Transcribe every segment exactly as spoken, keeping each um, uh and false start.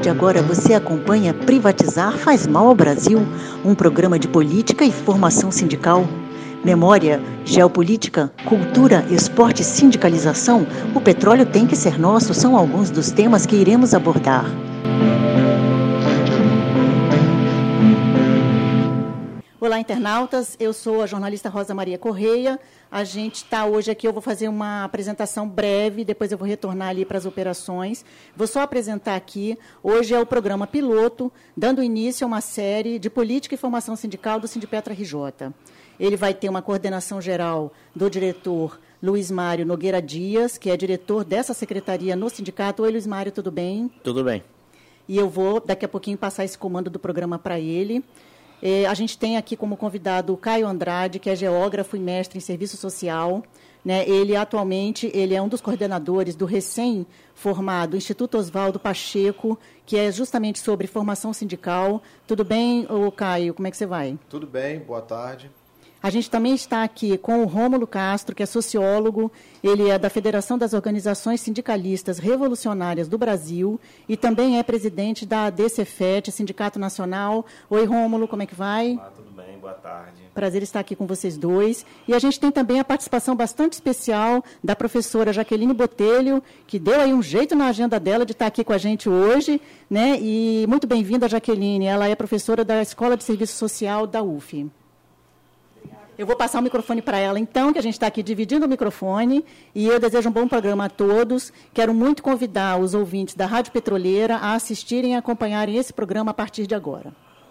de agora você acompanha Privatizar faz mal ao Brasil, um programa de política e formação sindical. Memória, geopolítica, cultura, esporte e sindicalização, o petróleo tem que ser nosso, são alguns dos temas que iremos abordar. Olá, internautas, eu sou a jornalista Rosa Maria Correia. A gente está hoje aqui, eu vou fazer uma apresentação breve, depois eu vou retornar ali para as operações. Vou só apresentar aqui, hoje é o programa piloto, dando início a uma série de política e formação sindical do Sindipetra R J. Ele vai ter uma coordenação geral do diretor Luiz Mário Nogueira Dias, que é diretor dessa secretaria no sindicato. Oi, Luiz Mário, tudo bem? Tudo bem. E eu vou, daqui a pouquinho, passar esse comando do programa para ele. É, a gente tem aqui como convidado o Caio Andrade, que é geógrafo e mestre em serviço social. Né? Ele, atualmente, ele é um dos coordenadores do recém-formado Instituto Oswaldo Pacheco, que é justamente sobre formação sindical. Tudo bem, ô Caio? Como é que você vai? Tudo bem, boa tarde. A gente também está aqui com o Rômulo Castro, que é sociólogo, ele é da Federação das Organizações Sindicalistas Revolucionárias do Brasil e também é presidente da ADCEFET, Sindicato Nacional. Oi, Rômulo, como é que vai? Olá, tudo bem? Boa tarde. Prazer estar aqui com vocês dois. E a gente tem também a participação bastante especial da professora Jaqueline Botelho, que deu aí um jeito na agenda dela de estar aqui com a gente hoje, né? E muito bem-vinda, Jaqueline. Ela é professora da Escola de Serviço Social da U F. Eu vou passar o microfone para ela, então, que a gente está aqui dividindo o microfone, e eu desejo um bom programa a todos. Quero muito convidar os ouvintes da Rádio Petroleira a assistirem e acompanharem esse programa a partir de agora.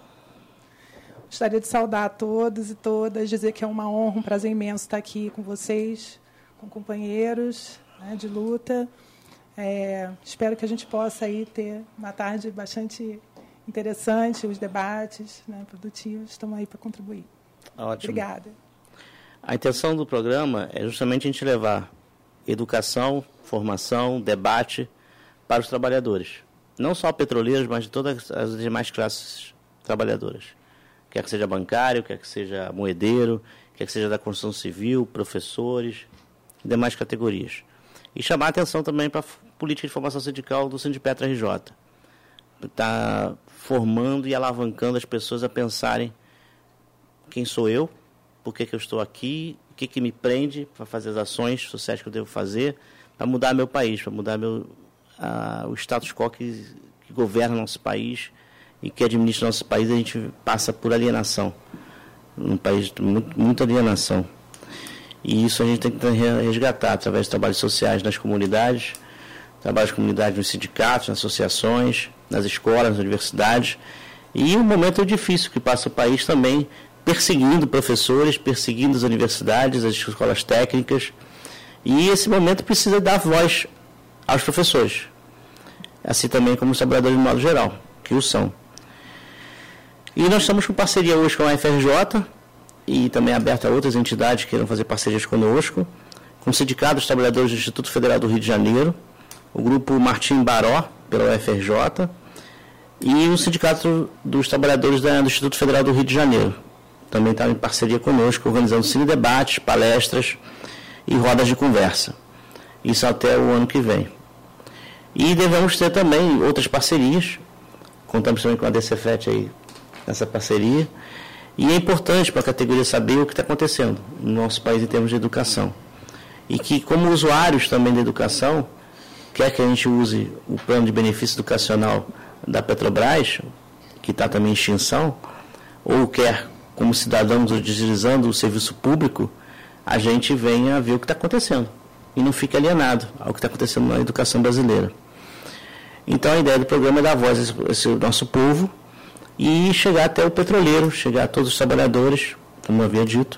Gostaria de saudar a todos e todas, dizer que é uma honra, um prazer imenso estar aqui com vocês, com companheiros, né, de luta. É, espero que a gente possa aí ter uma tarde bastante interessante, os debates, né, produtivos, estamos aí para contribuir. Ótimo. Obrigada. A intenção do programa é justamente a gente levar educação, formação, debate para os trabalhadores. Não só petroleiros, mas de todas as demais classes trabalhadoras. Quer que seja bancário, quer que seja moedeiro, quer que seja da construção civil, professores, demais categorias. E chamar a atenção também para a política de formação sindical do Sindipetra R J. Está formando e alavancando as pessoas a pensarem quem sou eu, por que, que eu estou aqui, o que, que me prende para fazer as ações sociais que eu devo fazer, para mudar meu país, para mudar meu, a, o status quo que, que governa nosso país e que administra nosso país. A gente passa por alienação, um país de muito, muita alienação. E isso a gente tem que resgatar através de trabalhos sociais nas comunidades, trabalhos de comunidade nos sindicatos, nas associações, nas escolas, nas universidades. E um momento difícil que passa o país também, perseguindo professores, perseguindo as universidades, as escolas técnicas. E esse momento precisa dar voz aos professores, assim também como os trabalhadores de modo geral, que o são. E nós estamos com parceria hoje com a F R J e também aberta a outras entidades que queiram fazer parcerias conosco, com o Sindicato dos Trabalhadores do Instituto Federal do Rio de Janeiro, o Grupo Martim Baró, pela U F R J, e o Sindicato dos Trabalhadores do Instituto Federal do Rio de Janeiro. Também está em parceria conosco, organizando cine-debates, palestras e rodas de conversa. Isso até o ano que vem. E devemos ter também outras parcerias. Contamos também com a ADCEFET aí nessa parceria. E é importante para a categoria saber o que está acontecendo no nosso país em termos de educação. E que, como usuários também da educação, quer que a gente use o plano de benefício educacional da Petrobras, que está também em extinção, ou quer, como cidadãos utilizando o serviço público, a gente venha a ver o que está acontecendo e não fique alienado ao que está acontecendo na educação brasileira. Então, a ideia do programa é dar voz a esse, a esse nosso povo e chegar até o petroleiro, chegar a todos os trabalhadores, como eu havia dito,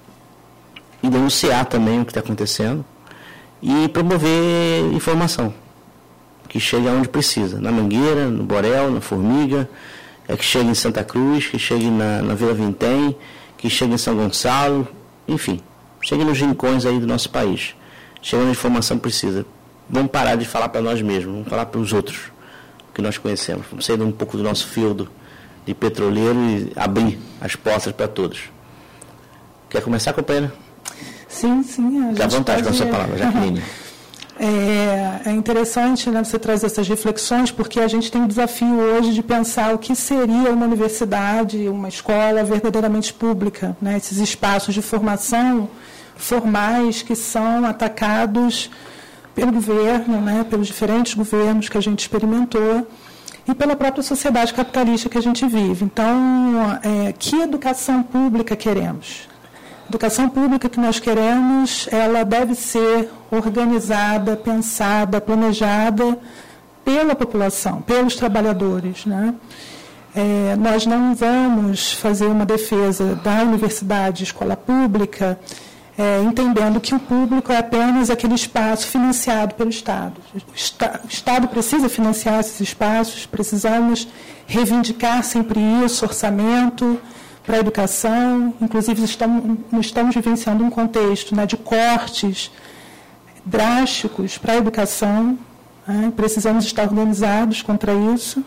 e denunciar também o que está acontecendo e promover informação que chegue aonde precisa, na Mangueira, no Borel, na Formiga, é que chegue em Santa Cruz, que chegue na, na Vila Vintém, que chegue em São Gonçalo, enfim, chegue nos rincões aí do nosso país. Chega onde a informação precisa. Vamos parar de falar para nós mesmos, vamos falar para os outros que nós conhecemos. Vamos sair um pouco do nosso feudo de petroleiro e abrir as portas para todos. Quer começar, companheira? Sim, sim. Fique à vontade com a sua palavra, Jaqueline. É, é interessante, né, você trazer essas reflexões, porque a gente tem o desafio hoje de pensar o que seria uma universidade, uma escola verdadeiramente pública, né, esses espaços de formação formais que são atacados pelo governo, né, pelos diferentes governos que a gente experimentou e pela própria sociedade capitalista que a gente vive. Então, é, que educação pública queremos? A educação pública que nós queremos, ela deve ser organizada, pensada, planejada pela população, pelos trabalhadores, né? É, nós não vamos fazer uma defesa da universidade, escola pública, é, entendendo que o público é apenas aquele espaço financiado pelo Estado. O, Esta, o Estado precisa financiar esses espaços, precisamos reivindicar sempre isso, orçamento para a educação. Inclusive, estamos, estamos vivenciando um contexto, né, de cortes drásticos para a educação, né? Precisamos estar organizados contra isso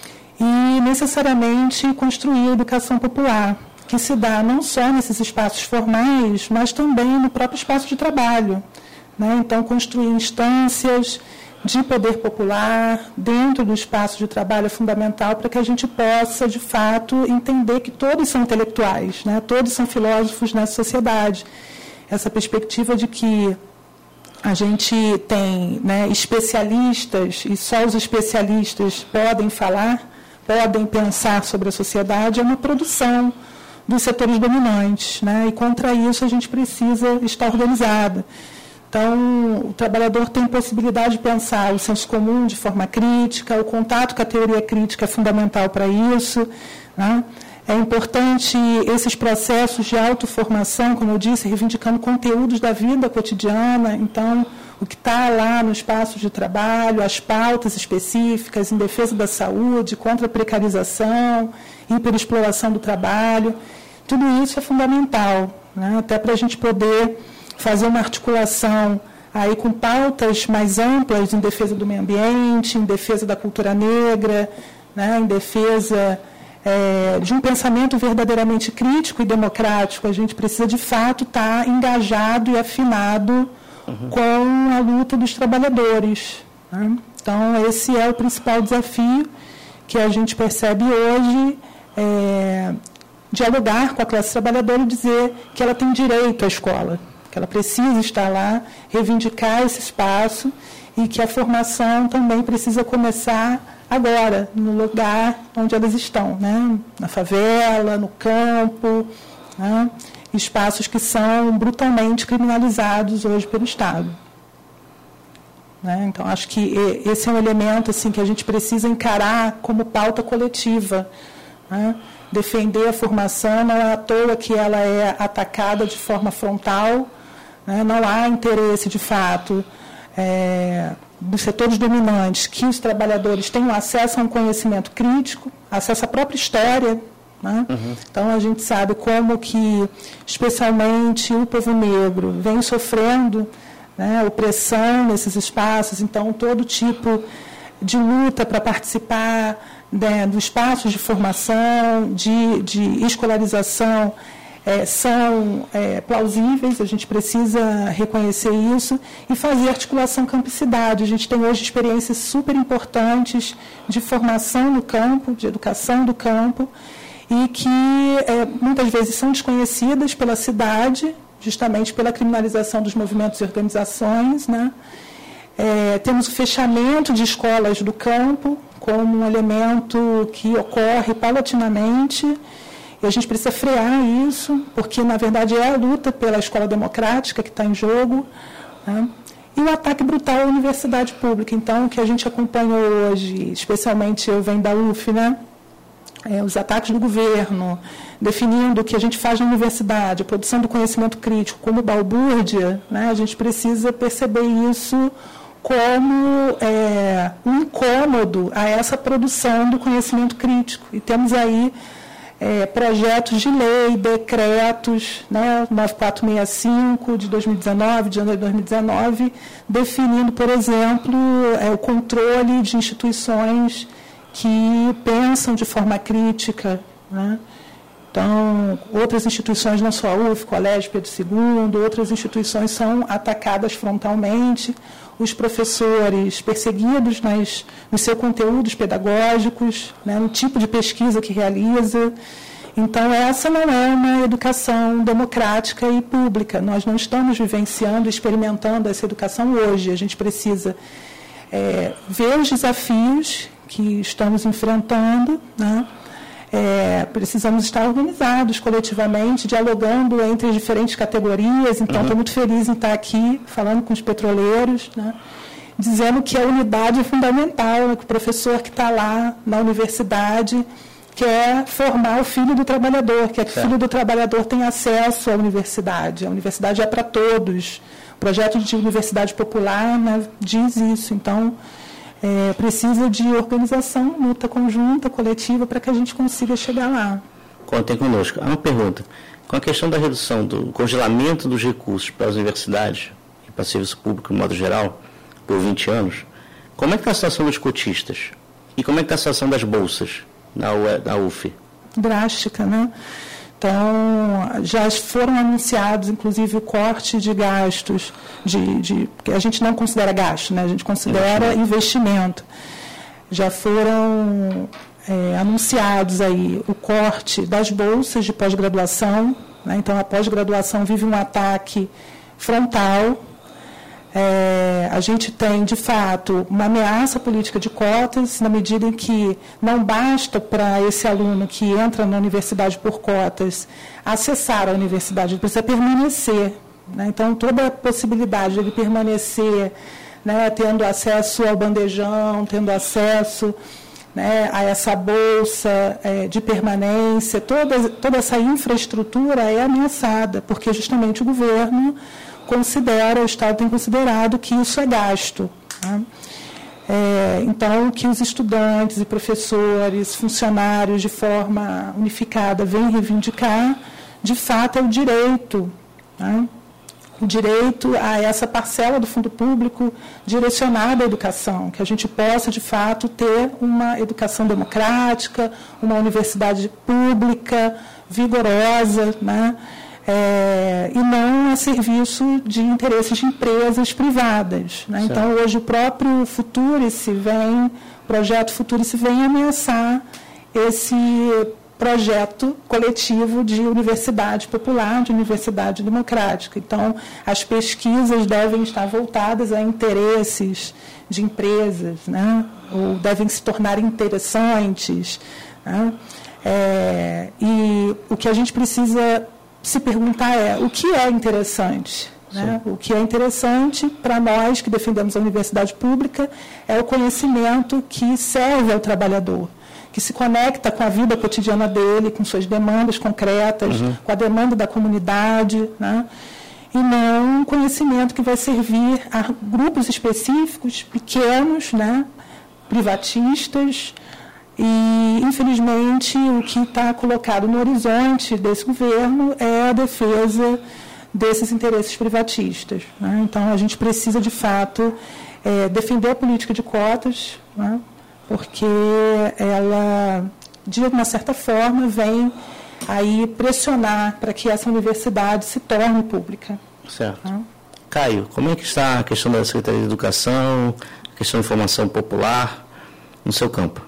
e, necessariamente, construir a educação popular, que se dá não só nesses espaços formais, mas também no próprio espaço de trabalho, né? Então, construir instâncias de poder popular dentro do espaço de trabalho é fundamental para que a gente possa, de fato, entender que todos são intelectuais, né? Todos são filósofos nessa sociedade. Essa perspectiva de que a gente tem, né, especialistas e só os especialistas podem falar, podem pensar sobre a sociedade, é uma produção dos setores dominantes, né? E contra isso a gente precisa estar organizado. Então, o trabalhador tem possibilidade de pensar o senso comum de forma crítica, o contato com a teoria crítica é fundamental para isso, né? É importante esses processos de autoformação, como eu disse, reivindicando conteúdos da vida cotidiana. Então, o que está lá no espaço de trabalho, as pautas específicas em defesa da saúde, contra a precarização, hiperexploração do trabalho, tudo isso é fundamental, né? Até para a gente poder fazer uma articulação aí com pautas mais amplas em defesa do meio ambiente, em defesa da cultura negra, né? Em defesa é, de um pensamento verdadeiramente crítico e democrático. A gente precisa, de fato, estar engajado e afinado uhum. com a luta dos trabalhadores, né? Então, esse é o principal desafio que a gente percebe hoje, é, dialogar com a classe trabalhadora e dizer que ela tem direito à escola, que ela precisa estar lá, reivindicar esse espaço e que a formação também precisa começar agora, no lugar onde elas estão, né? Na favela, no campo, né? Espaços que são brutalmente criminalizados hoje pelo Estado. Né? Então, acho que esse é um elemento assim, que a gente precisa encarar como pauta coletiva, né? Defender a formação, não é à toa que ela é atacada de forma frontal, né? Não há interesse, de fato, é, dos setores dominantes que os trabalhadores tenham acesso a um conhecimento crítico, acesso à própria história, né? Uhum. Então, a gente sabe como que, especialmente, o povo negro vem sofrendo, né, opressão nesses espaços. Então, todo tipo de luta para participar, né, dos espaços de formação, de, de escolarização, é, são é, plausíveis. A gente precisa reconhecer isso e fazer articulação campo-cidade. A gente tem hoje experiências super importantes de formação no campo, de educação do campo, e que é, muitas vezes são desconhecidas pela cidade, justamente pela criminalização dos movimentos e organizações, né? É, temos o fechamento de escolas do campo como um elemento que ocorre paulatinamente, e a gente precisa frear isso, porque, na verdade, é a luta pela escola democrática que está em jogo, né? E o ataque brutal à universidade pública. Então, o que a gente acompanhou hoje, especialmente eu venho da U F, né? É, os ataques do governo, definindo o que a gente faz na universidade, a produção do conhecimento crítico como balbúrdia, né? A gente precisa perceber isso como é, um incômodo a essa produção do conhecimento crítico. E temos aí é, projetos de lei, decretos, né, nove mil quatrocentos e sessenta e cinco de dois mil e dezenove, de janeiro de dois mil e dezenove, definindo, por exemplo, é, o controle de instituições que pensam de forma crítica, né? Então, outras instituições, não só a U F, Colégio Pedro segundo, outras instituições são atacadas frontalmente. os professores perseguidos nas, nos seus conteúdos pedagógicos, né, no tipo de pesquisa que realiza. Então, essa não é uma educação democrática e pública. Nós não estamos vivenciando, experimentando essa educação hoje. A gente precisa é, ver os desafios que estamos enfrentando, né? É, precisamos estar organizados coletivamente, dialogando entre as diferentes categorias. Então, estou uhum. muito feliz em estar aqui, falando com os petroleiros, né? Dizendo que a unidade é fundamental, né? Que o professor que está lá na universidade quer formar o filho do trabalhador, quer que o filho do trabalhador tenha acesso à universidade. A universidade é para todos. O projeto de universidade popular, né, diz isso. Então, é, precisa de organização, luta conjunta, coletiva, para que a gente consiga chegar lá. Contem conosco. Há uma pergunta. Com a questão da redução, do congelamento dos recursos para as universidades e para o serviço público, de modo geral, por vinte anos, como é que está a situação dos cotistas? E como é que está a situação das bolsas na U F? Drástica, né? Então, já foram anunciados, inclusive, o corte de gastos, de, de, que a gente não considera gasto, né? A gente considera investimento. investimento. Já foram é, anunciados aí o corte das bolsas de pós-graduação, né? Então, a pós-graduação vive um ataque frontal. É, a gente tem, de fato, uma ameaça política de cotas, na medida em que não basta para esse aluno que entra na universidade por cotas acessar a universidade, ele precisa permanecer. Né? Então, toda a possibilidade de ele permanecer, né, tendo acesso ao bandejão, tendo acesso, né, a essa bolsa é, de permanência, toda, toda essa infraestrutura é ameaçada, porque justamente o governo considera, o Estado tem considerado que isso é gasto. Né? É, então, o que os estudantes e professores, funcionários, de forma unificada, vêm reivindicar, de fato, é o direito, né? O direito a essa parcela do fundo público direcionada à educação, que a gente possa, de fato, ter uma educação democrática, uma universidade pública, vigorosa, né? É, e não a serviço de interesses de empresas privadas. Né? Então, hoje, o próprio Futurice vem, o projeto Futurice vem ameaçar esse projeto coletivo de universidade popular, de universidade democrática. Então, as pesquisas devem estar voltadas a interesses de empresas, né? Ou devem se tornar interessantes. Né? É, e o que a gente precisa se perguntar é o que é interessante. Né? O que é interessante para nós que defendemos a universidade pública é o conhecimento que serve ao trabalhador, que se conecta com a vida cotidiana dele, com suas demandas concretas, uhum. com a demanda da comunidade, né? E não um conhecimento que vai servir a grupos específicos, pequenos, né? Privatistas. E, infelizmente, o que está colocado no horizonte desse governo é a defesa desses interesses privatistas. Né? Então, a gente precisa, de fato, é, defender a política de cotas, né? Porque ela, de uma certa forma, vem aí pressionar para que essa universidade se torne pública. Certo. Né? Caio, como é que está a questão da Secretaria de Educação, a questão da informação popular no seu campo?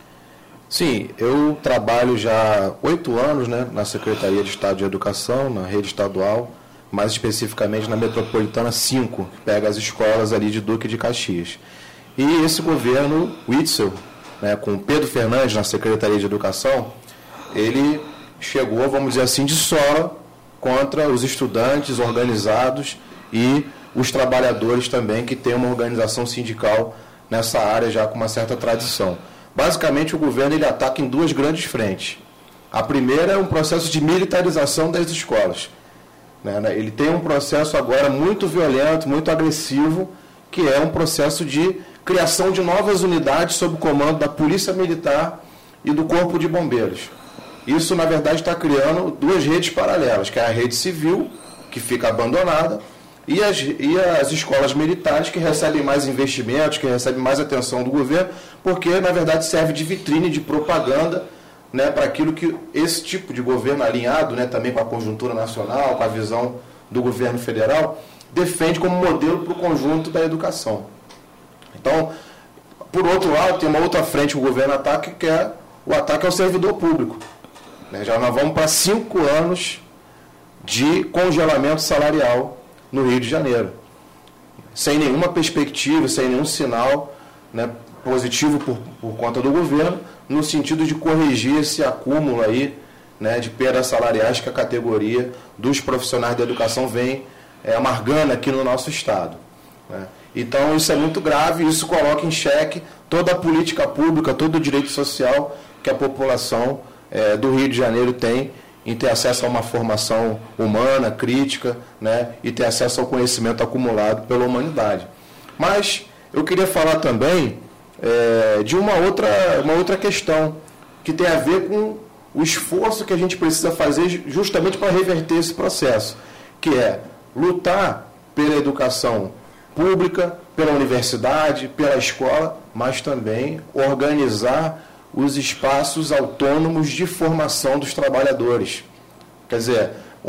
Sim, eu trabalho já há oito anos, né, na Secretaria de Estado de Educação, na rede estadual, mais especificamente na Metropolitana cinco, que pega as escolas ali de Duque de Caxias. E esse governo, Witzel, né, com Pedro Fernandes na Secretaria de Educação, ele chegou, vamos dizer assim, de sola contra os estudantes organizados e os trabalhadores também, que têm uma organização sindical nessa área já com uma certa tradição. Basicamente, o governo ele ataca em duas grandes frentes. A primeira é um processo de militarização das escolas. Ele tem um processo agora muito violento, muito agressivo, que é um processo de criação de novas unidades sob o comando da Polícia Militar e do Corpo de Bombeiros. Isso, na verdade, está criando duas redes paralelas, que é a rede civil, que fica abandonada, E as, e as escolas militares, que recebem mais investimentos, que recebem mais atenção do governo, porque, na verdade, serve de vitrine, de propaganda, né, para aquilo que esse tipo de governo alinhado, né, também com a conjuntura nacional, com a visão do governo federal, defende como modelo para o conjunto da educação. Então, por outro lado, tem uma outra frente que o governo ataca, que é o ataque ao servidor público. Né? Já nós vamos para cinco anos de congelamento salarial no Rio de Janeiro, sem nenhuma perspectiva, sem nenhum sinal, né, positivo por, por conta do governo, no sentido de corrigir esse acúmulo aí, né, de perdas salariais que a categoria dos profissionais da educação vem é, amargando aqui no nosso Estado. Né? Então, isso é muito grave, isso coloca em xeque toda a política pública, todo o direito social que a população é, do Rio de Janeiro tem em ter acesso a uma formação humana, crítica, né, e ter acesso ao conhecimento acumulado pela humanidade. Mas eu queria falar também é, de uma outra, uma outra questão que tem a ver com o esforço que a gente precisa fazer justamente para reverter esse processo, que é lutar pela educação pública, pela universidade, pela escola, mas também organizar os espaços autônomos de formação dos trabalhadores. Quer dizer,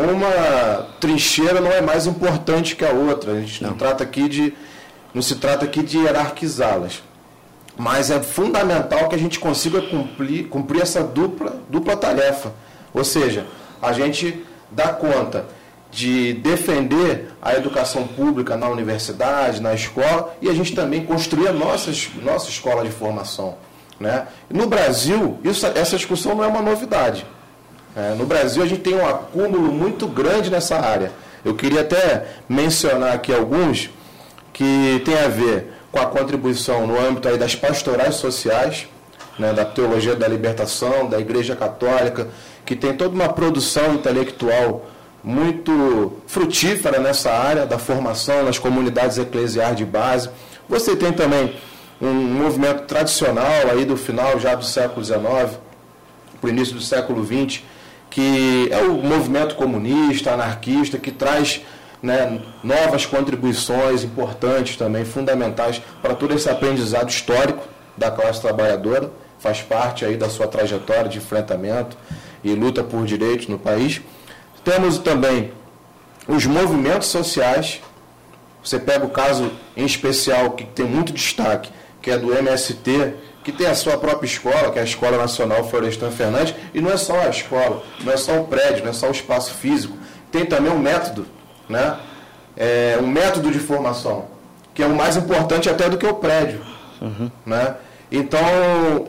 uma trincheira não é mais importante que a outra. A gente não, não trata aqui de, não se trata aqui de hierarquizá-las. Mas é fundamental que a gente consiga cumprir, cumprir essa dupla, dupla tarefa. Ou seja, a gente dá conta de defender a educação pública na universidade, na escola, e a gente também construir a nossa, nossa escola de formação. Né? No Brasil, isso, essa discussão não é uma novidade. É, no Brasil, a gente tem um acúmulo muito grande nessa área. Eu queria até mencionar aqui alguns que tem a ver com a contribuição no âmbito aí das pastorais sociais, né, da teologia da libertação, da Igreja Católica, que tem toda uma produção intelectual muito frutífera nessa área da formação nas comunidades eclesiais de base. Você tem também um movimento tradicional aí do final já do século dezenove, para o início do século vinte, que é o movimento comunista, anarquista, que traz, né, novas contribuições importantes também, fundamentais para todo esse aprendizado histórico da classe trabalhadora, faz parte aí da sua trajetória de enfrentamento e luta por direitos no país. Temos também os movimentos sociais. Você pega o caso em especial que tem muito destaque, que é do M S T, que tem a sua própria escola, que é a Escola Nacional Florestan Fernandes, e não é só a escola, não é só o prédio, não é só o espaço físico, tem também um método, né? É, um método de formação, que é o mais importante até do que o prédio. Uhum. Né? Então,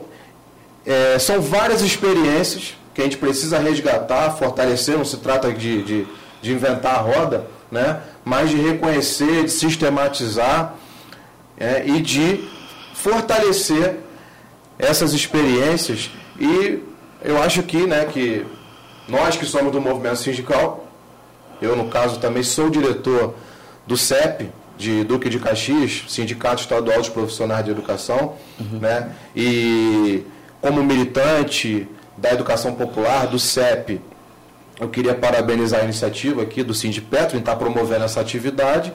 é, são várias experiências que a gente precisa resgatar, fortalecer, não se trata de, de, de inventar a roda, né? Mas de reconhecer, de sistematizar é, e de fortalecer essas experiências. E eu acho que, né, que nós que somos do movimento sindical, eu no caso também sou diretor do C E P, de Duque de Caxias, Sindicato Estadual dos Profissionais de Educação, uhum. né? E como militante da educação popular, do C E P, eu queria parabenizar a iniciativa aqui do Sindipetro em estar promovendo essa atividade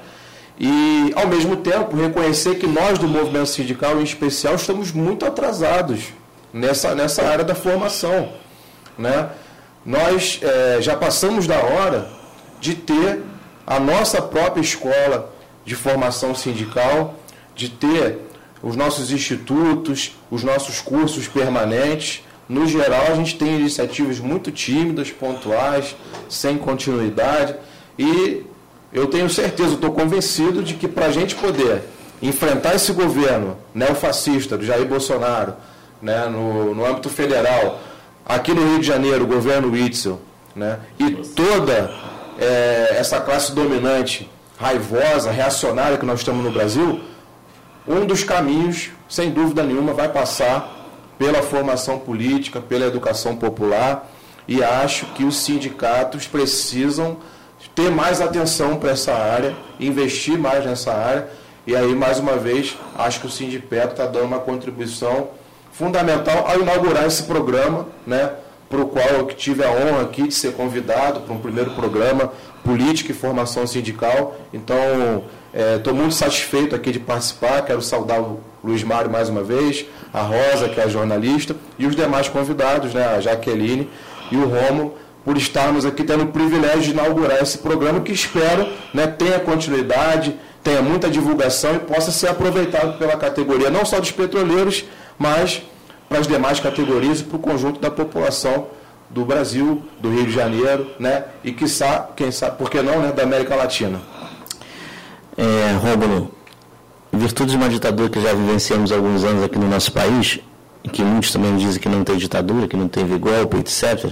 e, ao mesmo tempo, reconhecer que nós do movimento sindical, em especial, estamos muito atrasados nessa, nessa área da formação. Né? Nós é, já passamos da hora de ter a nossa própria escola de formação sindical, de ter os nossos institutos, os nossos cursos permanentes. No geral, a gente tem iniciativas muito tímidas, pontuais, sem continuidade, e eu tenho certeza, estou convencido de que para a gente poder enfrentar esse governo neofascista do Jair Bolsonaro, né, no, no âmbito federal, aqui no Rio de Janeiro, o governo Witzel, né, e toda é, essa classe dominante, raivosa, reacionária que nós estamos no Brasil, um dos caminhos, sem dúvida nenhuma, vai passar pela formação política, pela educação popular, e acho que os sindicatos precisam ter mais atenção para essa área, investir mais nessa área, e aí, mais uma vez, acho que o Sindipetro está dando uma contribuição fundamental ao inaugurar esse programa, né, para o qual eu tive a honra aqui de ser convidado para um primeiro programa Política e Formação Sindical. Então, estou é, muito satisfeito aqui de participar, quero saudar o Luiz Mário mais uma vez, a Rosa, que é a jornalista, e os demais convidados, né, a Jaqueline e o Romo, por estarmos aqui tendo o privilégio de inaugurar esse programa que espero, né, tenha continuidade, tenha muita divulgação e possa ser aproveitado pela categoria, não só dos petroleiros, mas para as demais categorias e para o conjunto da população do Brasil, do Rio de Janeiro, né, e quiçá, quem sabe, por que não, né, da América Latina. É, Rômulo, em virtude de uma ditadura que já vivenciamos há alguns anos aqui no nosso país, e que muitos também dizem que não tem ditadura, que não teve golpe, etcétera,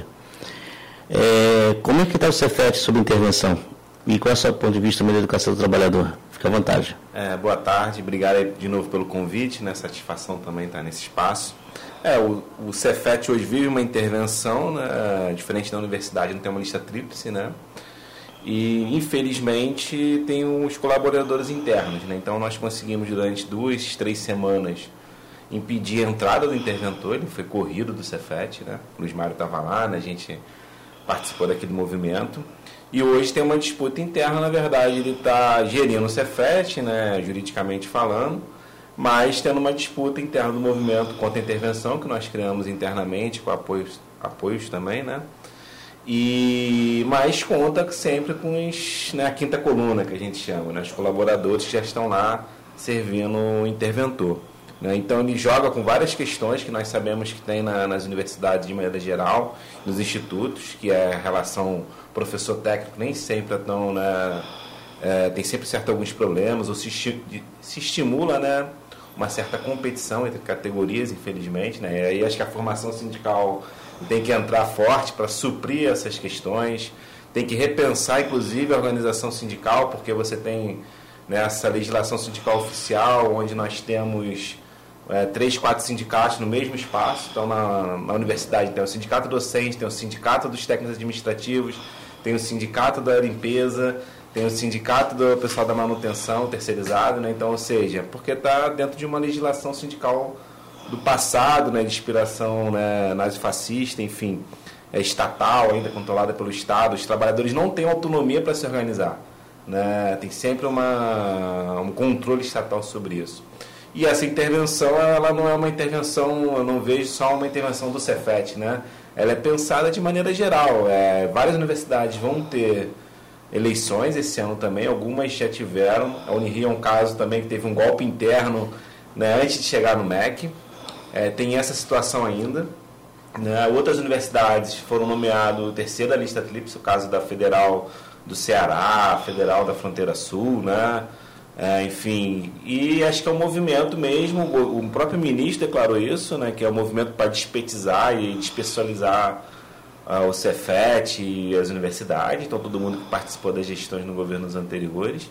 é, como é que está o Cefet sobre intervenção? E qual é o seu ponto de vista também da educação do trabalhador? Fique à vontade. É, boa tarde, obrigado de novo pelo convite, né? Satisfação também estar nesse espaço. É, o, o Cefet hoje vive uma intervenção, né? Diferente da universidade, não tem uma lista tríplice, né? E, infelizmente, tem os colaboradores internos, né? Então, nós conseguimos, durante duas, três semanas, impedir a entrada do interventor. Ele foi corrido do Cefet, né? O Luiz Mário estava lá, né? A gente participou daqui do movimento. E hoje tem uma disputa interna, na verdade, ele está gerindo o Cefet, né? Juridicamente falando, mas tendo uma disputa interna do movimento contra a intervenção, que nós criamos internamente, com apoios, apoios também, né? E, mas conta sempre com os, né, a quinta coluna, que a gente chama, né, os colaboradores que já estão lá servindo o interventor. Né? Então, ele joga com várias questões que nós sabemos que tem na, nas universidades de maneira geral, nos institutos, que é a relação professor-técnico, nem sempre é tão, né, é, tem sempre certo alguns problemas, ou se, se estimula, né, uma certa competição entre categorias, infelizmente. Né? E aí acho que a formação sindical tem que entrar forte para suprir essas questões, tem que repensar, inclusive, a organização sindical, porque você tem, né, essa legislação sindical oficial, onde nós temos é, três, quatro sindicatos no mesmo espaço. Então, na, na universidade tem o sindicato docente, tem o sindicato dos técnicos administrativos, tem o sindicato da limpeza, tem o sindicato do pessoal da manutenção terceirizado, né? Então, ou seja, porque está dentro de uma legislação sindical do passado, né, de inspiração, né, nazifascista, enfim, é estatal, ainda controlada pelo Estado. Os trabalhadores não têm autonomia para se organizar, né? Tem sempre uma, um controle estatal sobre isso. E essa intervenção, ela não é uma intervenção, eu não vejo só uma intervenção do Cefet, né? Ela é pensada de maneira geral. É, várias universidades vão ter eleições esse ano também, algumas já tiveram. A Unirio é um caso também que teve um golpe interno, né, antes de chegar no M E C. É, tem essa situação ainda. Né? Outras universidades foram nomeadas terceira lista tríplice, o caso da Federal do Ceará, Federal da Fronteira Sul, né? É, enfim, e acho que é um movimento mesmo, o próprio ministro declarou isso, né, que é um movimento para despetizar e despessoalizar uh, o Cefet e as universidades, então todo mundo que participou das gestões no governos anteriores.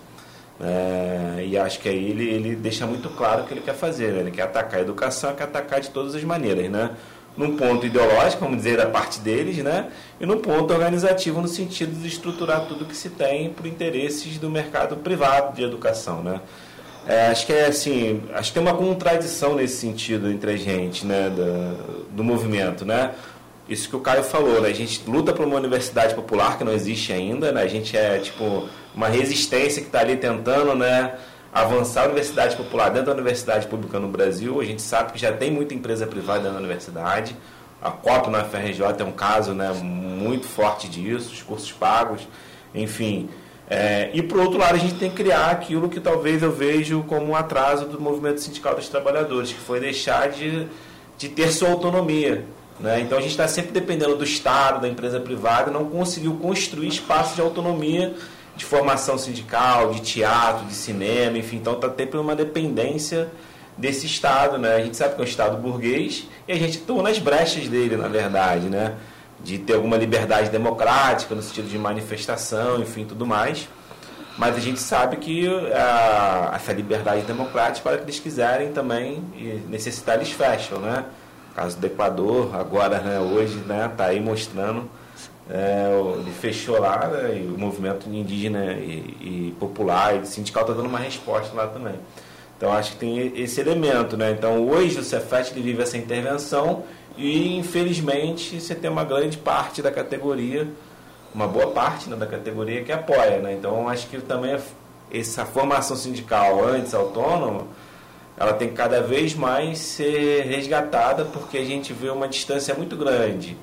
É, e acho que aí ele, ele deixa muito claro o que ele quer fazer, né? Ele quer atacar a educação, quer atacar de todas as maneiras, né? Num ponto ideológico, vamos dizer, da parte deles, né? E num ponto organizativo, no sentido de estruturar tudo que se tem por interesses do mercado privado de educação, né? É, acho que é assim, acho que tem uma contradição nesse sentido entre a gente, né? Do, do movimento, né? Isso que o Caio falou, né? A gente luta por uma universidade popular que não existe ainda, né? A gente é tipo uma resistência que está ali tentando, né, avançar a universidade popular dentro da universidade pública no Brasil. A gente sabe que já tem muita empresa privada dentro da universidade. A Copa na F R J é um caso, né, muito forte disso, os cursos pagos, enfim. É, e, por outro lado, a gente tem que criar aquilo que talvez eu vejo como um atraso do movimento sindical dos trabalhadores, que foi deixar de, de ter sua autonomia. Né? Então, a gente está sempre dependendo do Estado, da empresa privada, e não conseguiu construir espaços de autonomia, de formação sindical, de teatro, de cinema, enfim. Então, está sempre uma dependência desse Estado, né? A gente sabe que é um Estado burguês e a gente atua nas brechas dele, na verdade, né? De ter alguma liberdade democrática, no sentido de manifestação, enfim, tudo mais. Mas a gente sabe que a, essa liberdade democrática, para que eles quiserem também necessitar, eles fecham, né? O caso do Equador, agora, né, hoje, né, está aí mostrando. É, ele fechou lá, né, e o movimento indígena e, e popular e sindical está dando uma resposta lá também. Então acho que tem esse elemento, né? Então hoje o Cefet ele vive essa intervenção e infelizmente você tem uma grande parte da categoria, uma boa parte, né, da categoria que apoia, né? Então acho que também essa formação sindical antes autônoma, ela tem que cada vez mais ser resgatada, porque a gente vê uma distância muito grande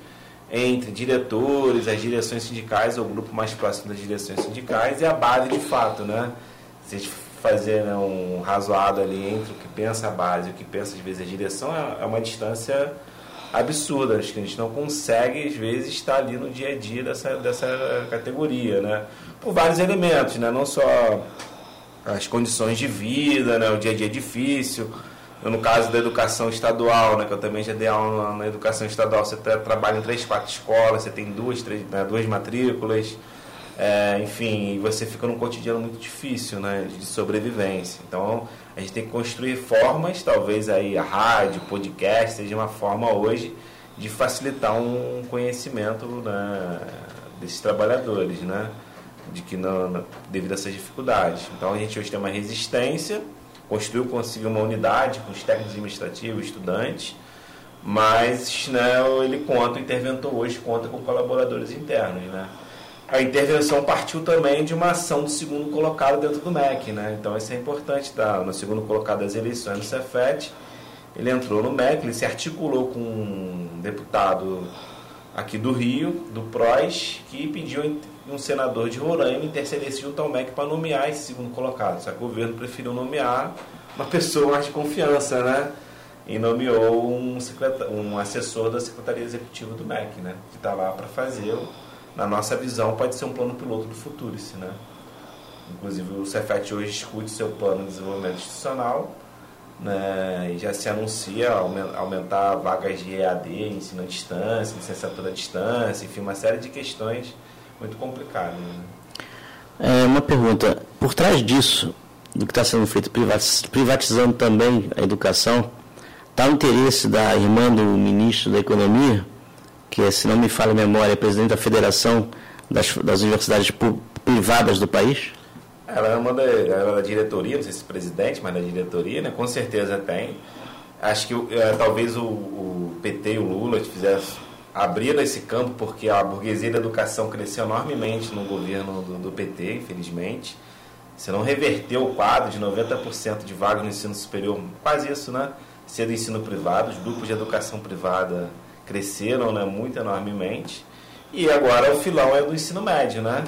entre diretores, as direções sindicais, ou o grupo mais próximo das direções sindicais, e a base de fato, né? Se a gente fazer, né, um razoado ali entre o que pensa a base e o que pensa, às vezes, a direção, é uma distância absurda. Acho que a gente não consegue, às vezes, estar ali no dia a dia dessa, dessa categoria, né? Por vários elementos, né? Não só as condições de vida, né? O dia a dia difícil. No caso da educação estadual, né, que eu também já dei aula na educação estadual, você trabalha em três, quatro escolas, você tem duas, três, né, duas matrículas, é, enfim, você fica num cotidiano muito difícil, né, de sobrevivência. Então, a gente tem que construir formas, talvez aí a rádio, podcast, seja uma forma hoje de facilitar um conhecimento, né, desses trabalhadores, né, de que não, devido a essas dificuldades. Então, a gente hoje tem uma resistência, construiu, conseguiu uma unidade com os técnicos administrativos, estudantes, mas, né, ele conta, o interventor hoje conta com colaboradores internos, né. A intervenção partiu também de uma ação do segundo colocado dentro do M E C, né, então isso é importante, tá? No segundo colocado das eleições no Cefet, ele entrou no M E C, ele se articulou com um deputado aqui do Rio, do P R O S, que pediu um senador de Roraima intercedesse junto ao M E C para nomear esse segundo colocado. Só que o governo preferiu nomear uma pessoa mais de confiança, né? E nomeou um, um assessor da Secretaria Executiva do M E C, né? Que está lá para fazer, na nossa visão, pode ser um plano piloto do Futurice, né? Inclusive o Cefet hoje discute seu plano de desenvolvimento institucional, né, e já se anuncia aumentar vagas de E A D, ensino à distância, licenciatura à distância, enfim, uma série de questões muito complicadas. Né? É uma pergunta, por trás disso, do que está sendo feito, privatizando também a educação, está o interesse da irmã do ministro da Economia, que é, se não me falha a memória, é presidente da Federação das, das Universidades Privadas do país? Ela é uma da, ela é da diretoria, não sei se presidente, mas da diretoria, né? Com certeza tem. Acho que é, talvez o, o P T e o Lula fizessem abrir esse campo, porque a burguesia da educação cresceu enormemente no governo do, do P T, infelizmente. Você não reverteu o quadro de noventa por cento de vagas no ensino superior, quase isso, né? Ser do ensino privado, os grupos de educação privada cresceram, né, muito enormemente. E agora o filão é do ensino médio, né?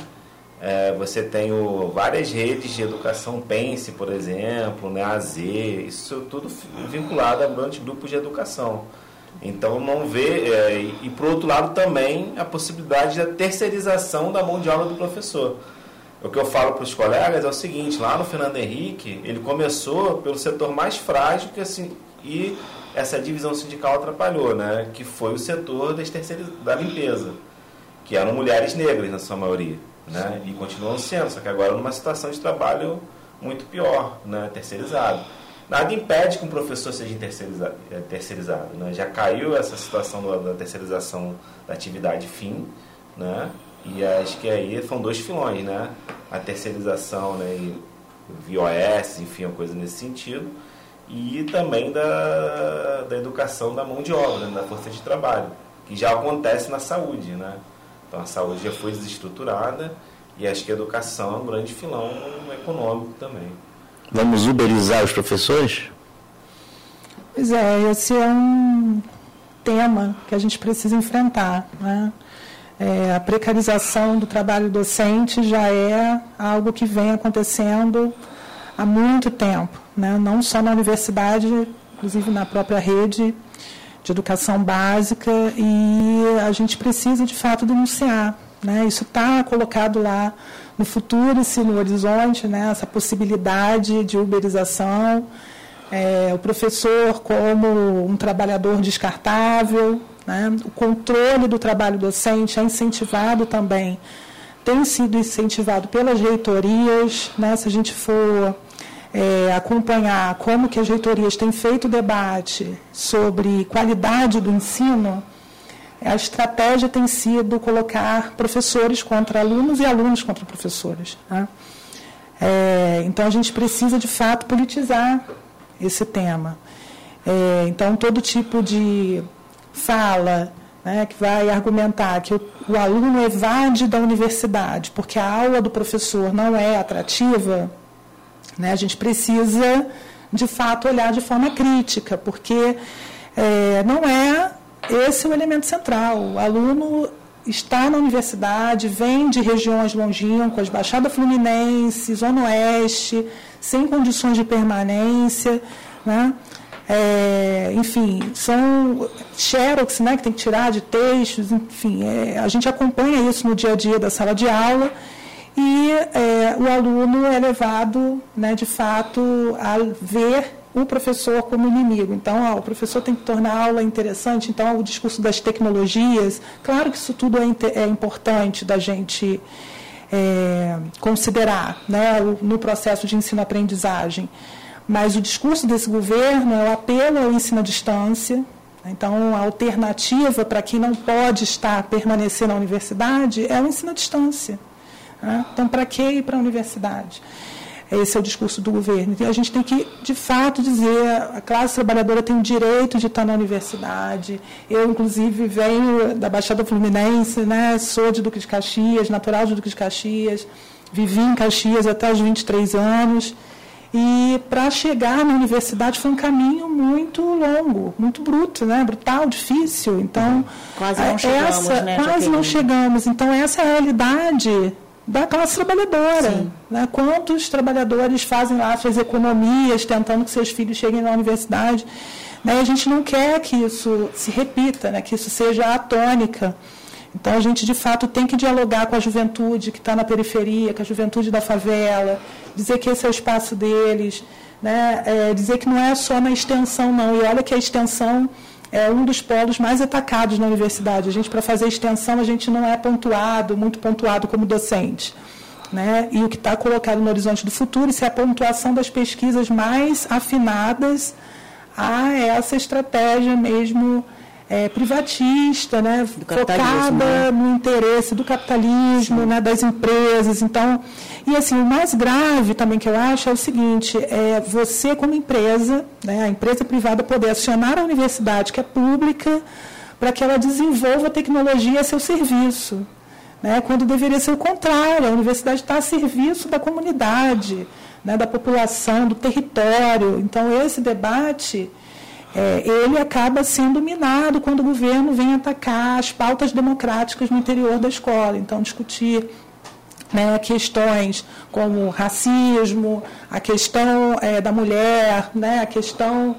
É, você tem o, várias redes de educação, Pense, por exemplo, né, A Z, isso tudo vinculado a grandes grupos de educação. Então, não vê, é, e, e por outro lado também a possibilidade da terceirização da mão de obra do professor. O que eu falo para os colegas é o seguinte, lá no Fernando Henrique, ele começou pelo setor mais frágil que, assim, e essa divisão sindical atrapalhou, né, que foi o setor das terceiriz... da limpeza, que eram mulheres negras na sua maioria. Né? E continuam sendo, só que agora numa situação de trabalho muito pior, né? Terceirizado. Nada impede que um professor seja terceirizado, terceirizado né? Já caiu essa situação da terceirização da atividade fim, né? E acho que aí são dois filões, né? A terceirização, né? E V O S, enfim, uma coisa nesse sentido, e também da, da educação da mão de obra, né? Da força de trabalho, que já acontece na saúde, né? Então, a saúde já foi desestruturada e acho que a educação é um grande filão econômico também. Vamos uberizar os professores? Pois é, esse é um tema que a gente precisa enfrentar, né? É, a precarização do trabalho docente já é algo que vem acontecendo há muito tempo, né? Não só na universidade, inclusive na própria rede de educação básica, e a gente precisa, de fato, denunciar, né? Isso está colocado lá no Futurice, no horizonte, né? Essa possibilidade de uberização, é, o professor como um trabalhador descartável, né? O controle do trabalho docente é incentivado também, tem sido incentivado pelas reitorias, né? Se a gente for É, acompanhar como que as reitorias têm feito debate sobre qualidade do ensino, a estratégia tem sido colocar professores contra alunos e alunos contra professores, né? É, então, a gente precisa, de fato, politizar esse tema. É, então, todo tipo de fala, né, que vai argumentar que o, o aluno evade da universidade porque a aula do professor não é atrativa, né, a gente precisa, de fato, olhar de forma crítica, porque é, não é esse é o elemento central. O aluno está na universidade, vem de regiões longínquas, Baixada Fluminense, Zona Oeste, sem condições de permanência, né? É, enfim, são xerox, né, que tem que tirar de textos, enfim, é, a gente acompanha isso no dia a dia da sala de aula e é, o aluno é levado, né, de fato, a ver o professor como inimigo. Então, ó, o professor tem que tornar a aula interessante, então o discurso das tecnologias, claro que isso tudo é, é importante da gente é, considerar, né, no processo de ensino-aprendizagem. Mas o discurso desse governo é o apelo ao ensino à distância. Então, a alternativa para quem não pode estar, permanecer na universidade, é o ensino à distância. Né? Então, para que ir para a universidade? Esse é o discurso do governo. Então, a gente tem que, de fato, dizer a classe trabalhadora tem o direito de estar na universidade. Eu, inclusive, venho da Baixada Fluminense, né? Sou de Duque de Caxias, natural de Duque de Caxias, vivi em Caxias até os vinte e três anos. E para chegar na universidade foi um caminho muito longo, muito bruto, né? Brutal, difícil. Então, quase não chegamos, essa, né, quase Jaqueline? não chegamos. Então, essa é a realidade da classe trabalhadora. Né? Quantos trabalhadores fazem lá suas economias, tentando que seus filhos cheguem na universidade. Né? E a gente não quer que isso se repita, né? Que isso seja a tônica. Então, a gente, de fato, tem que dialogar com a juventude que está na periferia, com a juventude da favela, dizer que esse é o espaço deles, né? É, dizer que não é só na extensão, não. E olha que a extensão é um dos polos mais atacados na universidade. A gente, para fazer extensão, a gente não é pontuado, muito pontuado como docente. Né? E o que está colocado no horizonte do futuro, isso é a pontuação das pesquisas mais afinadas a essa estratégia mesmo é, privatista, né? Focada né? no interesse do capitalismo, né? Das empresas. Então, e assim, o mais grave também que eu acho é o seguinte, é você como empresa, né? A empresa privada poder acionar a universidade, que é pública, para que ela desenvolva tecnologia a seu serviço. Né? Quando deveria ser o contrário, a universidade está a serviço da comunidade, né? Da população, do território. Então, esse debate... É, ele acaba sendo minado quando o governo vem atacar as pautas democráticas no interior da escola. Então, discutir né, questões como racismo, a questão é, da mulher, né, a questão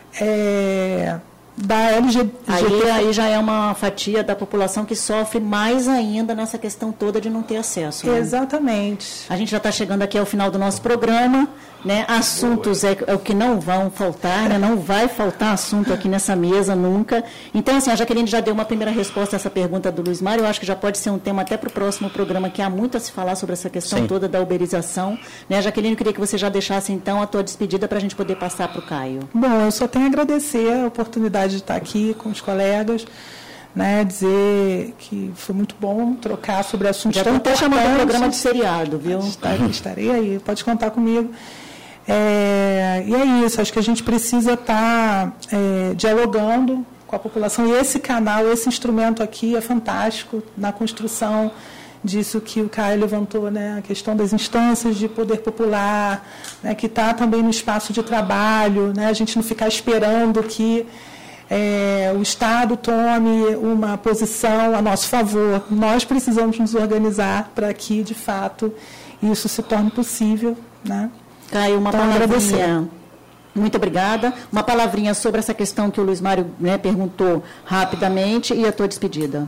é, da L G B T. Aí, aí já é uma fatia da população que sofre mais ainda nessa questão toda de não ter acesso. Né? Exatamente. A gente já está chegando aqui ao final do nosso programa. Né? Assuntos é, é o que não vão faltar, né? Não vai faltar assunto aqui nessa mesa nunca. Então, assim, a Jaqueline já deu uma primeira resposta a essa pergunta do Luiz Mário. Eu acho que já pode ser um tema até para o próximo programa, que há muito a se falar sobre essa questão Sim. toda da uberização. Né? Jaqueline, eu queria que você já deixasse, então, a tua despedida para a gente poder passar para o Caio. Bom, eu só tenho a agradecer a oportunidade de estar aqui com os colegas, né, dizer que foi muito bom trocar sobre assuntos já tão importantes. Já estou chamando o programa de seriado, viu? Estarei, estarei aí, pode contar comigo. É, e é isso, acho que a gente precisa estar é, dialogando com a população, e esse canal, esse instrumento aqui é fantástico na construção disso que o Caio levantou, né, a questão das instâncias de poder popular, né, que está também no espaço de trabalho, né, a gente não ficar esperando que é, o Estado tome uma posição a nosso favor. Nós precisamos nos organizar para que, de fato, isso se torne possível, né? Caio, uma então, palavrinha. Muito obrigada. Uma palavrinha sobre essa questão que o Luiz Mário né, perguntou rapidamente e a tua despedida.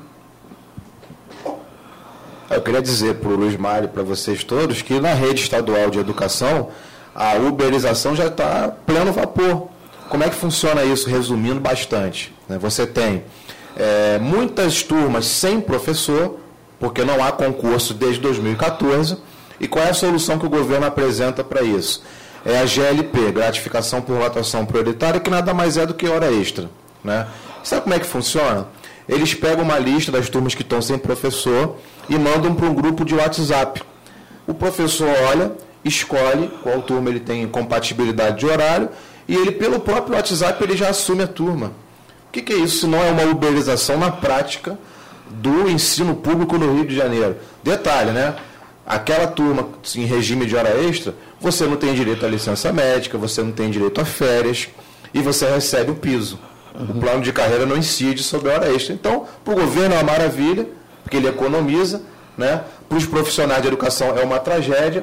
Eu queria dizer para o Luiz Mário, para vocês todos, que na rede estadual de educação, a uberização já está pleno vapor. Como é que funciona isso? Resumindo bastante. Né? Você tem é, muitas turmas sem professor, porque não há concurso desde dois mil e quatorze. E qual é a solução que o governo apresenta para isso? É a G L P, gratificação por lotação prioritária, que nada mais é do que hora extra. Né? Sabe como é que funciona? Eles pegam uma lista das turmas que estão sem professor e mandam para um grupo de WhatsApp. O professor olha, escolhe qual turma ele tem compatibilidade de horário e ele, pelo próprio WhatsApp, ele já assume a turma. O que, que é isso? Se não é uma uberização na prática do ensino público no Rio de Janeiro. Detalhe, né? Aquela turma em regime de hora extra, você não tem direito à licença médica, você não tem direito a férias e você recebe o piso. Uhum. O plano de carreira não incide sobre a hora extra. Então, para o governo é uma maravilha, porque ele economiza, né? Para os profissionais de educação é uma tragédia.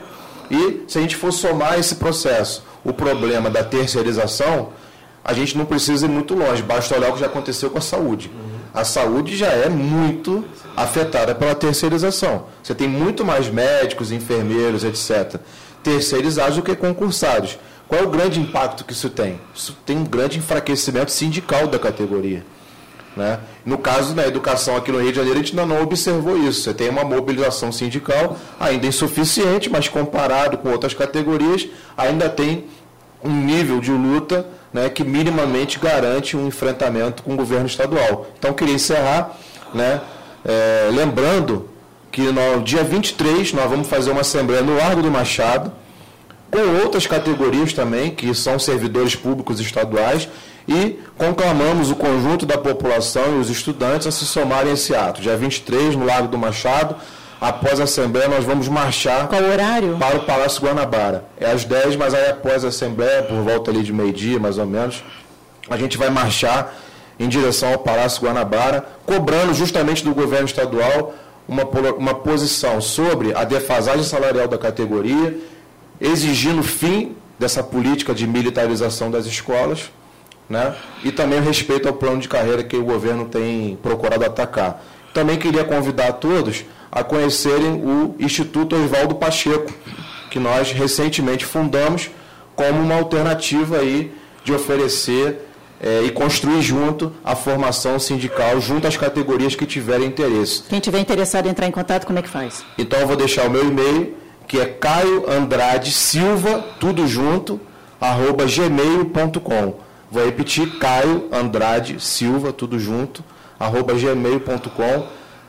E se a gente for somar esse processo, o problema da terceirização, a gente não precisa ir muito longe, basta olhar o que já aconteceu com a saúde. Uhum. A saúde já é muito afetada pela terceirização. Você tem muito mais médicos, enfermeiros, etcétera, terceirizados do que concursados. Qual é o grande impacto que isso tem? Isso tem um grande enfraquecimento sindical da categoria. Né? No caso da educação aqui no Rio de Janeiro, a gente ainda não observou isso. Você tem uma mobilização sindical ainda insuficiente, mas comparado com outras categorias, ainda tem um nível de luta, né, que minimamente garante um enfrentamento com o governo estadual. Então, queria encerrar, né, é, lembrando que no dia vinte e três nós vamos fazer uma assembleia no Largo do Machado, com outras categorias também, que são servidores públicos estaduais, e conclamamos o conjunto da população e os estudantes a se somarem a esse ato. Dia vinte e três, no Largo do Machado, após a Assembleia, nós vamos marchar. Qual horário? Para o Palácio Guanabara. É às dez, mas aí após a Assembleia, por volta ali de meio-dia, mais ou menos, a gente vai marchar em direção ao Palácio Guanabara, cobrando justamente do governo estadual uma, uma posição sobre a defasagem salarial da categoria, exigindo o fim dessa política de militarização das escolas, né? E também o respeito ao plano de carreira que o governo tem procurado atacar. Também queria convidar a todos a conhecerem o Instituto Oswaldo Pacheco, que nós recentemente fundamos como uma alternativa aí de oferecer é, e construir junto a formação sindical, junto às categorias que tiverem interesse. Quem tiver interessado em entrar em contato, como é que faz? Então eu vou deixar o meu e-mail, que é caio andrade silva, tudo junto, arroba gmail ponto com. Vou repetir, Caio Andrade Silva, tudo junto, arroba gmail ponto com,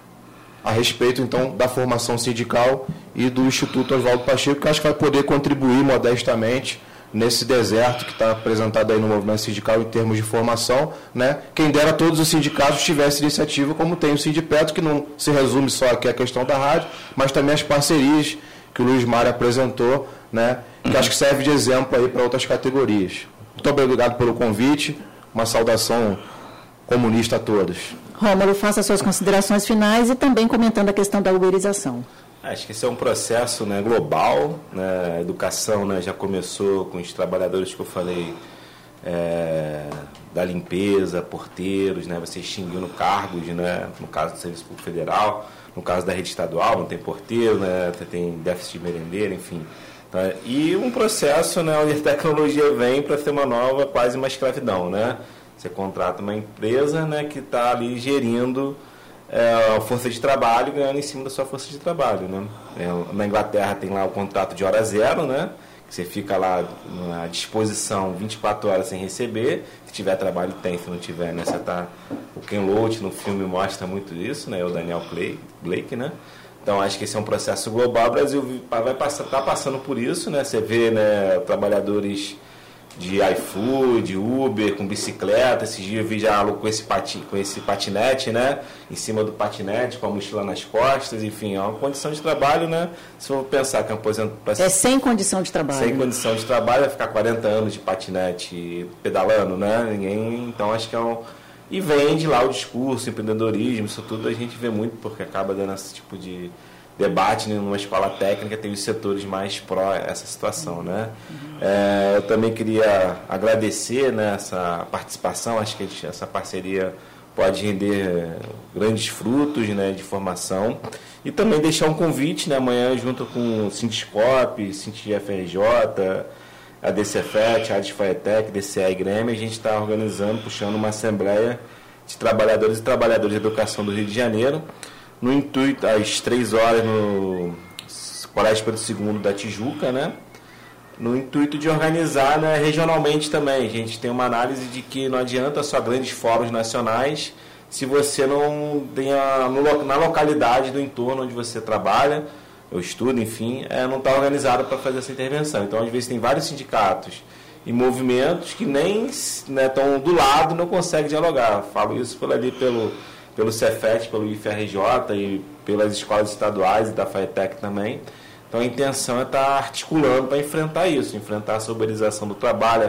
a respeito, então, da formação sindical e do Instituto Oswaldo Pacheco, que acho que vai poder contribuir modestamente nesse deserto que está apresentado aí no movimento sindical em termos de formação, né? Quem dera todos os sindicatos tivessem iniciativa, como tem o Sindipeto, que não se resume só aqui à questão da rádio, mas também as parcerias que o Luiz Mário apresentou, né? Que acho que serve de exemplo aí para outras categorias. Muito obrigado pelo convite, uma saudação comunista a todos. Rômulo, faça suas considerações finais e também comentando a questão da uberização. Acho que esse é um processo, né, global, né? A educação, né, já começou com os trabalhadores que eu falei, é, da limpeza, porteiros, né, você extinguindo cargos, né, no caso do Serviço Público Federal, no caso da rede estadual, não tem porteiro, né, você tem déficit de merendeiro, enfim. E um processo, né, onde a tecnologia vem para ser uma nova, quase uma escravidão, né? Você contrata uma empresa, né, que está ali gerindo é, a força de trabalho, ganhando em cima da sua força de trabalho, né? É, na Inglaterra tem lá o contrato de hora zero, né? Que você fica lá à disposição vinte e quatro horas sem receber. Se tiver trabalho, tem. Se não tiver, né? Você tá... O Ken Loach no filme mostra muito isso, né? O Daniel Blake, né? Então, acho que esse é um processo global. O Brasil vai passar, tá passando por isso, né? Você vê, né, trabalhadores de iFood, Uber, com bicicleta. Esses dias eu vi já com esse, pati, com esse patinete, né? Em cima do patinete, com a mochila nas costas. Enfim, é uma condição de trabalho, né? Se for pensar que é aposento... É sem condição de trabalho. Sem condição de trabalho, vai ficar quarenta anos de patinete pedalando, né? Ninguém... Então, acho que é um... E vende lá o discurso, empreendedorismo, isso tudo a gente vê muito, porque acaba dando esse tipo de debate, né? Numa escola técnica tem os setores mais pró essa situação, né? Uhum. É, eu também queria agradecer, né, essa participação, acho que essa parceria pode render grandes frutos, né, de formação. E também deixar um convite, né, amanhã junto com o Sindicop, Sint F R J, a D C F E T, a ADFAETEC, D C A e Grêmio, a gente está organizando, puxando uma assembleia de trabalhadores e trabalhadoras de educação do Rio de Janeiro, no intuito, às três horas, no Colégio Pedro segundo da Tijuca, né? No intuito de organizar, né, regionalmente também. A gente tem uma análise de que não adianta só grandes fóruns nacionais se você não tem a, no, na localidade do entorno onde você trabalha, eu estudo, enfim, é, não está organizado para fazer essa intervenção. Então, às vezes, tem vários sindicatos e movimentos que nem estão, né, do lado e não conseguem dialogar. Falo isso pelo, ali pelo, pelo Cefet, pelo I F R J e pelas escolas estaduais e da FAETEC também. Então, a intenção é estar articulando para enfrentar isso, enfrentar a uberização do trabalho,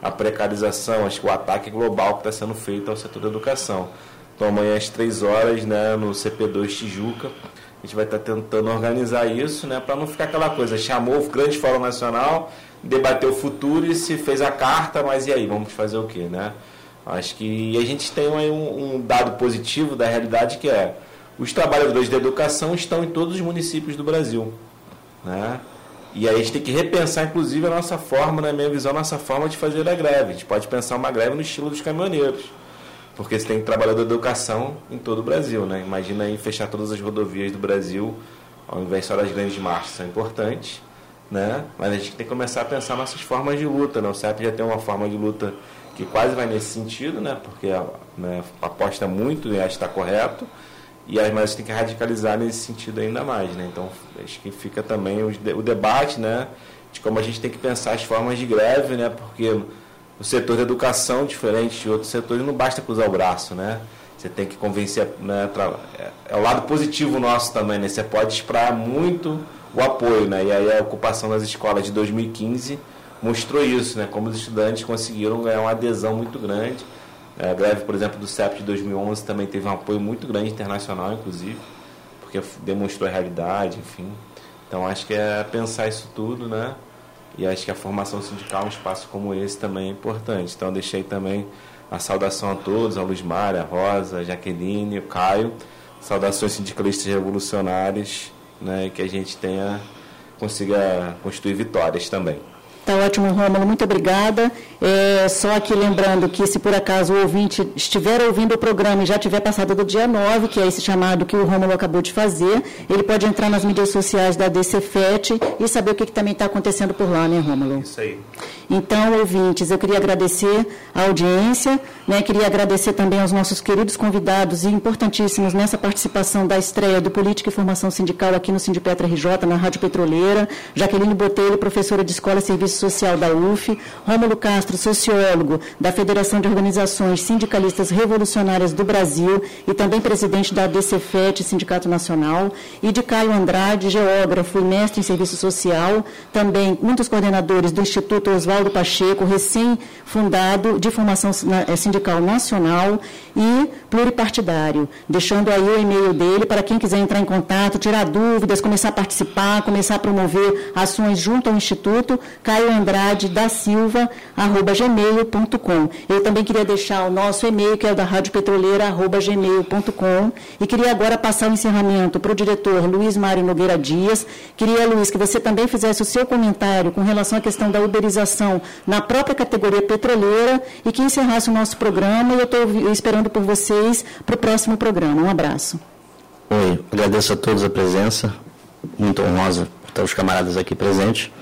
a precarização, acho que o ataque global que está sendo feito ao setor da educação. Então amanhã às três horas, né, no C P dois Tijuca, a gente vai estar tentando organizar isso, né, para não ficar aquela coisa, chamou o grande Fórum Nacional, debateu o futuro e se fez a carta, mas e aí, vamos fazer o quê, né? Acho que a gente tem aí um, um dado positivo da realidade, que é os trabalhadores da educação estão em todos os municípios do Brasil, né? E aí a gente tem que repensar, inclusive, a nossa forma, na minha visão, a nossa forma de fazer a greve. A gente pode pensar uma greve no estilo dos caminhoneiros, porque você tem trabalhador da educação em todo o Brasil, né? Imagina aí fechar todas as rodovias do Brasil, ao invés só das grandes marchas, são importantes, né? Mas a gente tem que começar a pensar nossas formas de luta, né? O C E P já tem uma forma de luta que quase vai nesse sentido, né? Porque né, aposta muito e acho que está correto, e aí, mas tem que radicalizar nesse sentido ainda mais, né? Então, acho que fica também o, o debate, né, de como a gente tem que pensar as formas de greve, né? Porque o setor da educação, diferente de outros setores, não basta cruzar o braço, né? Você tem que convencer, né? É, é o lado positivo nosso também, né? Você pode esperar muito o apoio, né? E aí a ocupação das escolas de dois mil e quinze mostrou isso, né? Como os estudantes conseguiram ganhar uma adesão muito grande. A greve, por exemplo, do C E P de dois mil e onze também teve um apoio muito grande, internacional, inclusive, porque demonstrou a realidade, enfim. Então, acho que é pensar isso tudo, né? E acho que a formação sindical, um espaço como esse, também é importante. Então, deixei também a saudação a todos, a Luz Mária, a Rosa, a Jaqueline, o Caio. Saudações sindicalistas revolucionárias, né? E que a gente tenha, consiga construir vitórias também. Tá ótimo, Rômulo, muito obrigada. É, só aqui lembrando que, se por acaso o ouvinte estiver ouvindo o programa e já tiver passado do dia nove, que é esse chamado que o Rômulo acabou de fazer, ele pode entrar nas mídias sociais da D C F E T e saber o que, que também está acontecendo por lá, né, Rômulo? Isso aí. Então, ouvintes, eu queria agradecer a audiência, né, queria agradecer também aos nossos queridos convidados e importantíssimos nessa participação da estreia do Política e Formação Sindical aqui no Sindipetra R J, na Rádio Petroleira, Jaqueline Botelho, professora de Escola e Serviço Social da U F, Rômulo Castro, sociólogo da Federação de Organizações Sindicalistas Revolucionárias do Brasil e também presidente da D C F E T, Sindicato Nacional, e de Caio Andrade, geógrafo e mestre em Serviço Social, também um dos coordenadores do Instituto Oswaldo Pacheco, recém-fundado de formação sindical nacional e pluripartidário. Deixando aí o e-mail dele para quem quiser entrar em contato, tirar dúvidas, começar a participar, começar a promover ações junto ao Instituto, caio andrade da silva arroba gmail ponto com. Eu também queria deixar o nosso e-mail, que é o da rádio petroleira arroba gmail ponto com, e queria agora passar o encerramento para o diretor Luiz Mário Nogueira Dias. Queria, Luiz, que você também fizesse o seu comentário com relação à questão da uberização na própria categoria petroleira e que encerrasse o nosso programa, e eu estou esperando por vocês para o próximo programa. Um abraço. Oi, agradeço a todos a presença, muito honrosa por ter os camaradas aqui presentes.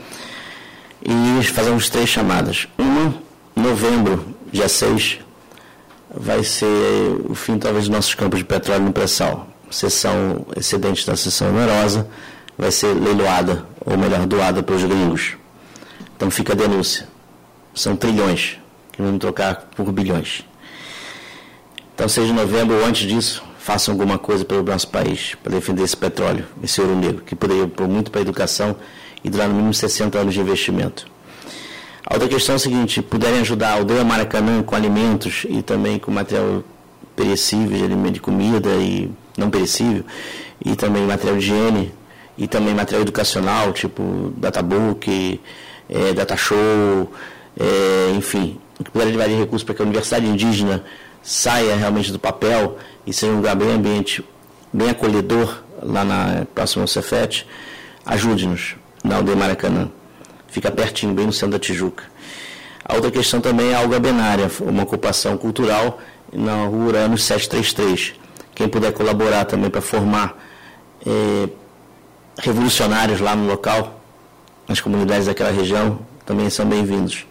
E fazemos três chamadas. Uma, novembro, dia seis, vai ser o fim, talvez, dos nossos campos de petróleo no pré-sal. Sessão excedente da sessão onerosa vai ser leiloada, ou melhor, doada pelos gringos. Então fica a denúncia. São trilhões, que vamos trocar por bilhões. Então, seis de novembro, ou antes disso, façam alguma coisa pelo nosso país, para defender esse petróleo, esse ouro negro, que poderia pôr muito para a educação e durar no mínimo sessenta anos de investimento. A outra questão é a seguinte: puderem ajudar a Aldeia Maracanã com alimentos e também com material perecível, de alimento de comida e não perecível, e também material de higiene, e também material educacional, tipo databook, é, datashow, é, enfim, que puderem levar de recursos para que a Universidade Indígena saia realmente do papel e seja um lugar bem ambiente, bem acolhedor lá na próxima C F E T, ajude-nos na Aldeia Maracanã. Fica pertinho, bem no centro da Tijuca. A outra questão também é a Alga Benária, uma ocupação cultural na rua Urano setecentos e trinta e três. Quem puder colaborar também para formar é, revolucionários lá no local, nas comunidades daquela região, também são bem-vindos.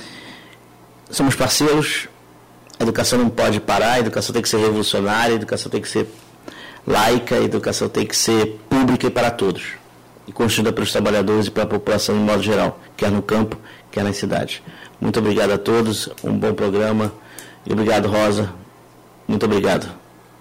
Somos parceiros, a educação não pode parar, a educação tem que ser revolucionária, a educação tem que ser laica, a educação tem que ser pública e para todos, e construída pelos trabalhadores e pela população em modo geral, quer no campo, quer nas cidades. Muito obrigado a todos, um bom programa, e obrigado, Rosa, muito obrigado.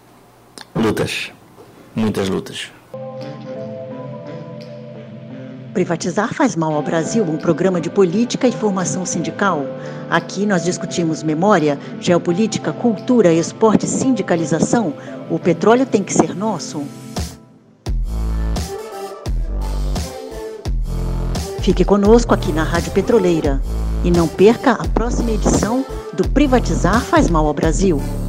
Lutas, muitas lutas. Privatizar faz mal ao Brasil, um programa de política e formação sindical. Aqui nós discutimos memória, geopolítica, cultura, esporte e sindicalização. O petróleo tem que ser nosso. Fique conosco aqui na Rádio Petroleira. E não perca a próxima edição do Privatizar faz mal ao Brasil.